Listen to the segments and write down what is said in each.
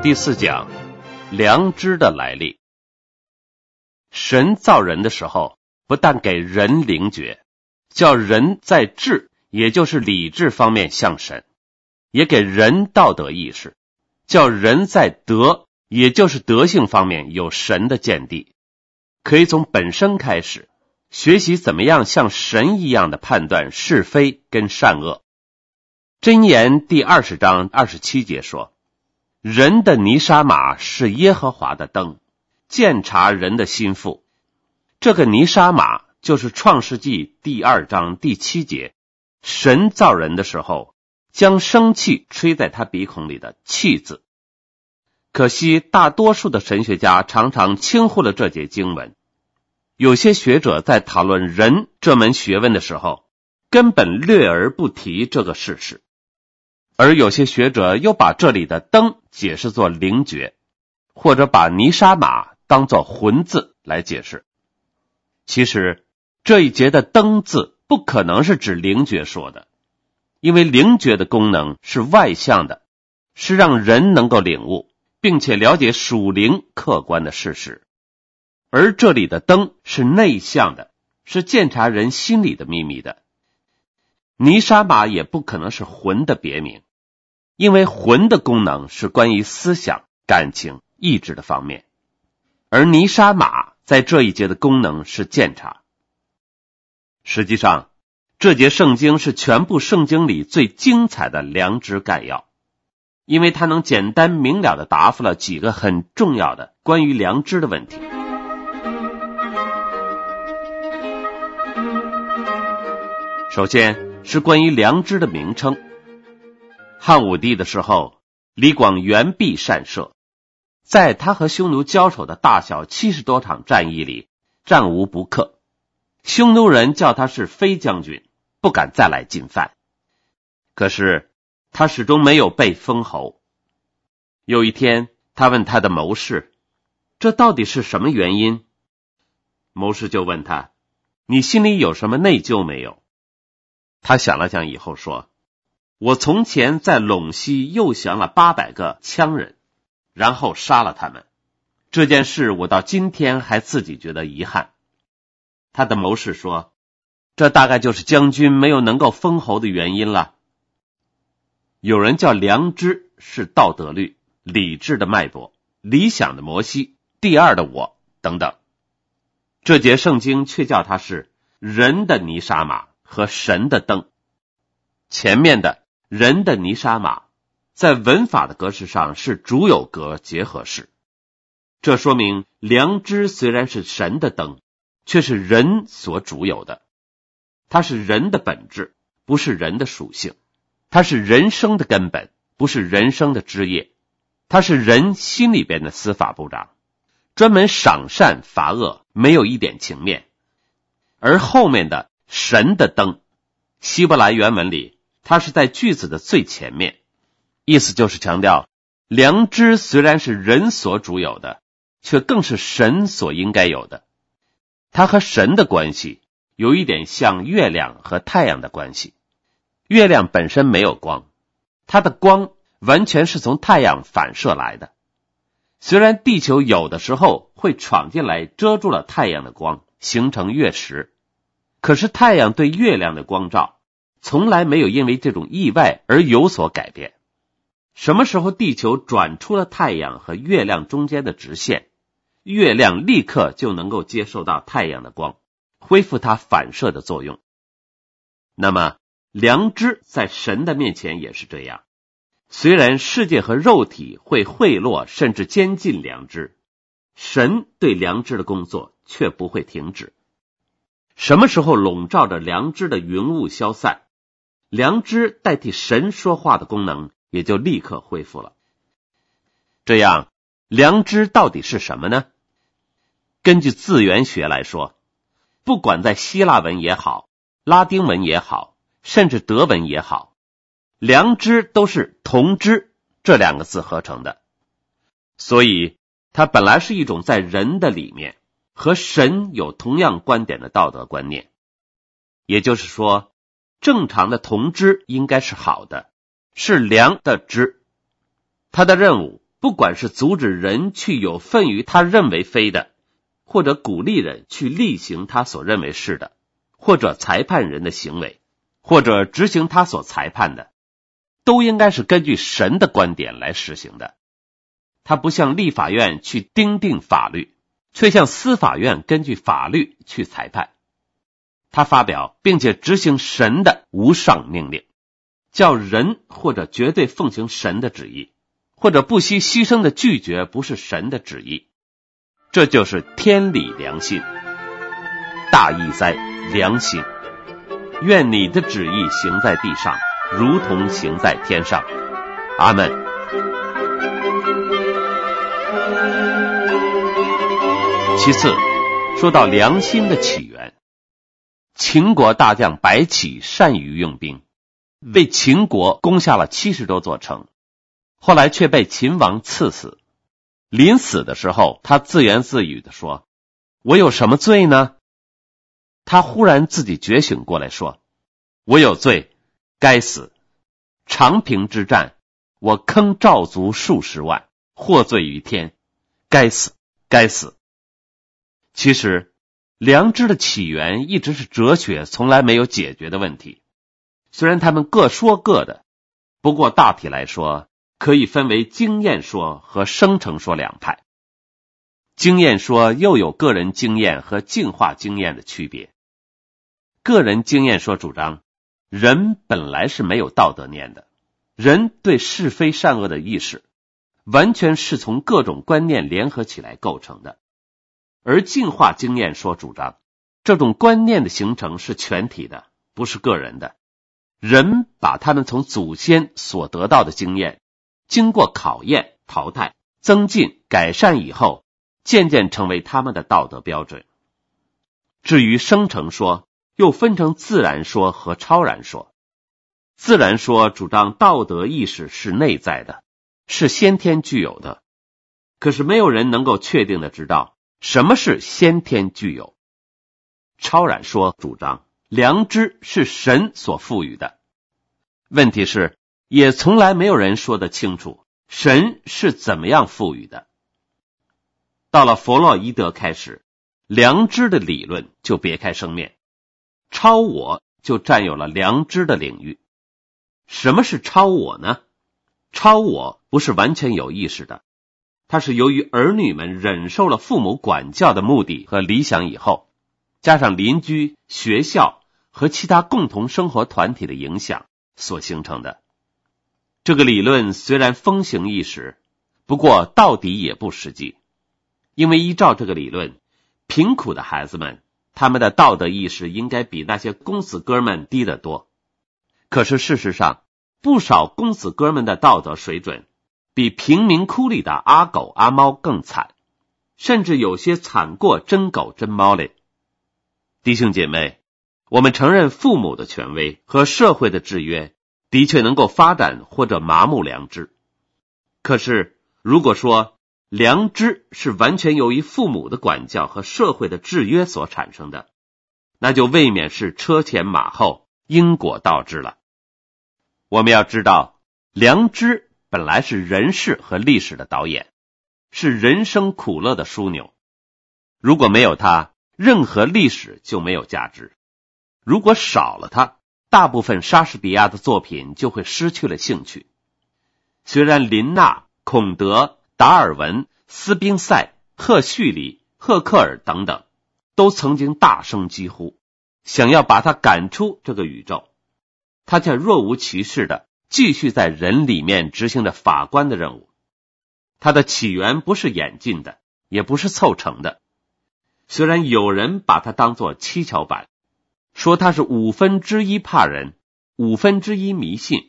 第4讲，良知的来历。神造人的时候，不但给人灵觉，叫人在智，也就是理智方面像神，也给人道德意识，叫人在德，也就是德性方面有神的见地，可以从本身开始，学习怎么样像神一样的判断是非跟善恶。箴言第20章27节说，人的泥沙马是耶和华的灯，鉴察人的心腹。这个泥沙马就是创世纪第2章第7节，神造人的时候将生气吹在他鼻孔里的气字。可惜大多数的神学家常常轻忽了这节经文，有些学者在讨论人这门学问的时候，根本略而不提这个事实。而有些学者又把这里的灯解释作灵觉，或者把泥沙马当作魂字来解释。其实这一节的灯字不可能是指灵觉说的，因为灵觉的功能是外向的，是让人能够领悟并且了解属灵客观的事实。而这里的灯是内向的，是鉴察人心里的秘密的。泥沙马也不可能是魂的别名，因为魂的功能是关于思想、感情、意志的方面，而泥沙马在这一节的功能是鉴察。实际上，这节圣经是全部圣经里最精彩的良知概要，因为它能简单明了地答复了几个很重要的关于良知的问题。首先是关于良知的名称。汉武帝的时候，李广圆臂善射，在他和匈奴交手的大小70多场战役里，战无不克。匈奴人叫他是飞将军，不敢再来进犯。可是他始终没有被封侯。有一天，他问他的谋士，这到底是什么原因？谋士就问他，你心里有什么内疚没有？他想了想以后说，我从前在陇西诱降了800个羌人，然后杀了他们。这件事我到今天还自己觉得遗憾。他的谋士说，这大概就是将军没有能够封侯的原因了。有人叫良知是道德律、理智的脉搏、理想的摩西、第二的我等等。这节圣经却叫它是人的泥沙马和神的灯。前面的人的泥沙马在文法的格式上是主有格结合式，这说明良知虽然是神的灯，却是人所主有的。它是人的本质，不是人的属性。它是人生的根本，不是人生的枝叶。它是人心里边的司法部长，专门赏善罚恶，没有一点情面。而后面的神的灯，希伯来原文里它是在句子的最前面，意思就是强调良知虽然是人所主有的，却更是神所应该有的。它和神的关系有一点像月亮和太阳的关系。月亮本身没有光，它的光完全是从太阳反射来的。虽然地球有的时候会闯进来遮住了太阳的光，形成月食，可是太阳对月亮的光照从来没有因为这种意外而有所改变。什么时候地球转出了太阳和月亮中间的直线，月亮立刻就能够接受到太阳的光，恢复它反射的作用。那么良知在神的面前也是这样，虽然世界和肉体会贿赂甚至监禁良知，神对良知的工作却不会停止。什么时候笼罩着良知的云雾消散，良知代替神说话的功能也就立刻恢复了。这样，良知到底是什么呢？根据字源学来说，不管在希腊文也好，拉丁文也好，甚至德文也好，良知都是同知这2个字合成的，所以它本来是一种在人的里面和神有同样观点的道德观念。也就是说，正常的同知应该是好的，是良的知。它的任务不管是阻止人去有份于他认为非的，或者鼓励人去例行他所认为是的，或者裁判人的行为，或者执行他所裁判的，都应该是根据神的观点来实行的。他不像立法院去订定法律，却向司法院根据法律去裁判。他发表并且执行神的无上命令，叫人或者绝对奉行神的旨意，或者不惜牺牲的拒绝不是神的旨意。这就是天理良心。大义哉，良心！愿你的旨意行在地上，如同行在天上。阿们。其次，说到良心的起源，秦国大将白起善于用兵，为秦国攻下了70多座城，后来却被秦王赐死。临死的时候，他自言自语地说：我有什么罪呢？他忽然自己觉醒过来说：我有罪，该死。长平之战，我坑赵族数十万，获罪于天，该死，该死。其实良知的起源一直是哲学从来没有解决的问题，虽然他们各说各的，不过大体来说可以分为经验说和生成说两派。经验说又有个人经验和进化经验的区别。个人经验说主张，人本来是没有道德念的，人对是非善恶的意识完全是从各种观念联合起来构成的。而进化经验说主张，这种观念的形成是全体的，不是个人的。人把他们从祖先所得到的经验经过考验、淘汰、增进、改善以后，渐渐成为他们的道德标准。至于生成说，又分成自然说和超然说。自然说主张道德意识是内在的，是先天具有的，可是没有人能够确定的知道什么是先天具有。超然说主张良知是神所赋予的，问题是也从来没有人说得清楚神是怎么样赋予的。到了弗洛伊德开始，良知的理论就别开生面，超我就占有了良知的领域。什么是超我呢？超我不是完全有意识的，它是由于儿女们忍受了父母管教的目的和理想以后，加上邻居、学校和其他共同生活团体的影响所形成的。这个理论虽然风行一时，不过到底也不实际，因为依照这个理论，贫苦的孩子们他们的道德意识应该比那些公子哥们低得多。可是事实上，不少公子哥们的道德水准比贫民窟里的阿狗阿猫更惨，甚至有些惨过真狗真猫嘞。弟兄姐妹，我们承认父母的权威和社会的制约的确能够发展或者麻木良知。可是如果说良知是完全由于父母的管教和社会的制约所产生的，那就未免是车前马后，因果倒置了。我们要知道，良知本来是人事和历史的导演，是人生苦乐的枢纽。如果没有它，任何历史就没有价值。如果少了它，大部分莎士比亚的作品就会失去了兴趣。虽然林纳、孔德、达尔文、斯宾塞、赫胥黎、赫克尔等等都曾经大声疾呼，想要把他赶出这个宇宙，他却若无其事的继续在人里面执行着法官的任务。他的起源不是演进的，也不是凑成的。虽然有人把他当作七巧板，说他是1/5怕人，1/5迷信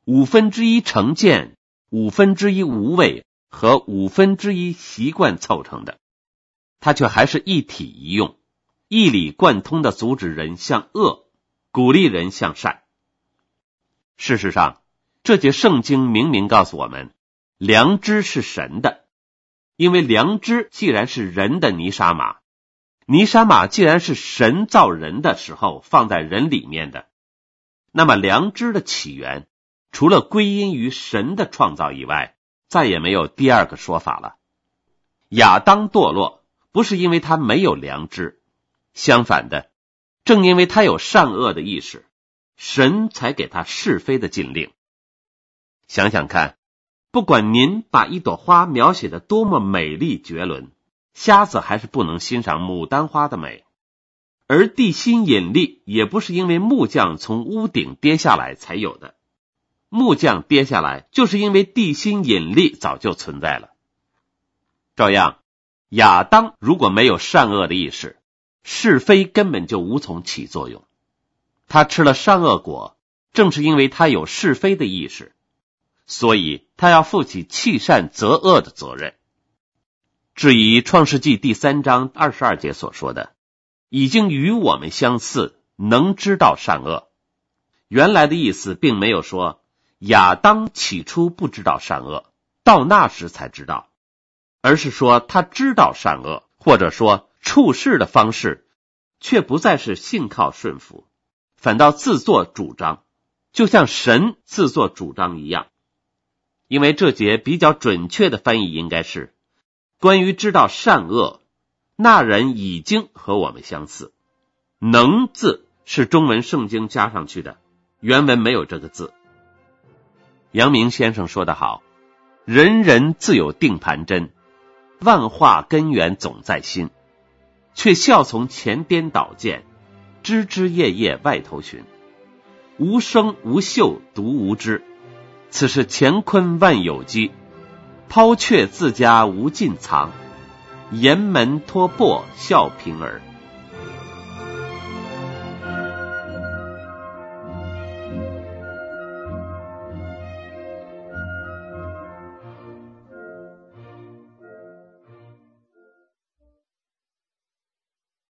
，1/5成见，1/5无畏和1/5习惯凑成的，他却还是一体一用，一理贯通的阻止人向恶，鼓励人向善。事实上，这节圣经明明告诉我们，良知是神的，因为良知既然是人的泥沙马，泥沙马既然是神造人的时候放在人里面的，那么良知的起源除了归因于神的创造以外， 再也没有第二个说法了。亚当堕落不是因为他没有良知，相反的，正因为他有善恶的意识，神才给他是非的禁令。想想看，不管您把一朵花描写得多么美丽绝伦，瞎子还是不能欣赏牡丹花的美。而地心引力也不是因为木匠从屋顶跌下来才有的，木匠跌下来就是因为地心引力早就存在了。照样，亚当如果没有善恶的意识，是非根本就无从起作用。他吃了善恶果，正是因为他有是非的意识，所以他要负起弃善择恶的责任。至于创世纪第3章22节所说的，已经与我们相似，能知道善恶，原来的意思并没有说亚当起初不知道善恶，到那时才知道，而是说他知道善恶，或者说处事的方式却不再是信靠顺服，反倒自作主张，就像神自作主张一样。因为这节比较准确的翻译应该是，关于知道善恶，那人已经和我们相似。能字是中文圣经加上去的，原文没有这个字。阳明先生说得好，人人自有定盘针，万化根源总在心，却效从前颠倒见，枝枝叶叶外头寻，无声无嗅独无知，此是乾坤万有机，抛却自家无尽藏，沿门托钵笑贫儿。